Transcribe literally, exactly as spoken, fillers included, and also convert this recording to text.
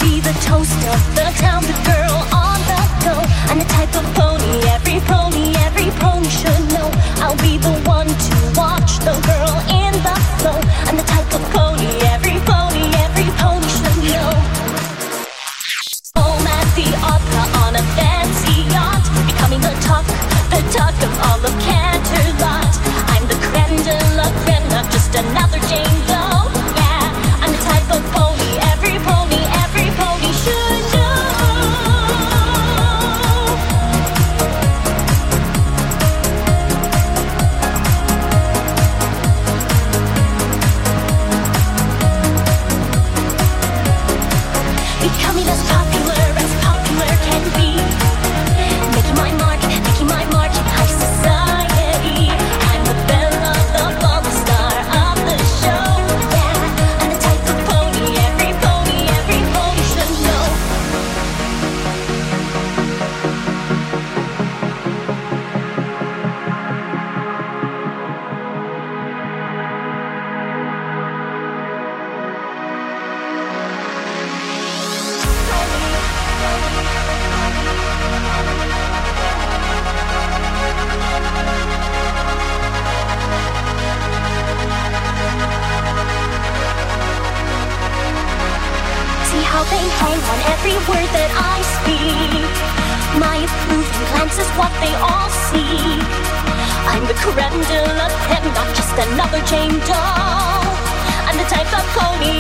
be the toast of the town, the girl on the go. I'm the type of pony every pony, every pony should know. I'll be the one to watch the girl in the flow. I'm the type of pony every pony, every pony should know. Home at the opera on a fancy yacht, becoming the talk, the talk of all of Canterlot. I'm the creme de la creme, not just another Jane Doe. Yeah, I'm the type of pony every pony, every pony should know. Becoming as popular as popular can be, making my mark, making my mark in high society. I'm the belle of the ball, the star of the show. Yeah, I'm the type of pony every pony, every pony should know. See how they hang on every word that I speak. My approving glance is what they all see. I'm the creme de la creme, not just another Jane Doe. I'm the type of pony